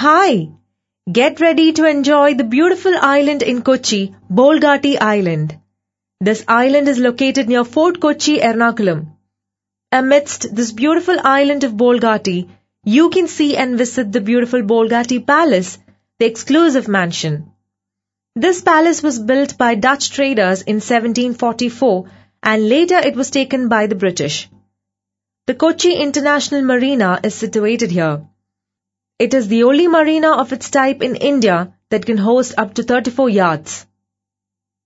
Hi! Get ready to enjoy the beautiful island in Kochi, Bolgatti Island. This island is located near Fort Kochi, Ernakulam. Amidst this beautiful island of Bolgatti, you can see and visit the beautiful Bolgatti Palace, the exclusive mansion. This palace was built by Dutch traders in 1744 and later it was taken by the British. The Kochi International Marina is situated here. It is the only marina of its type in India that can host up to 34 yachts.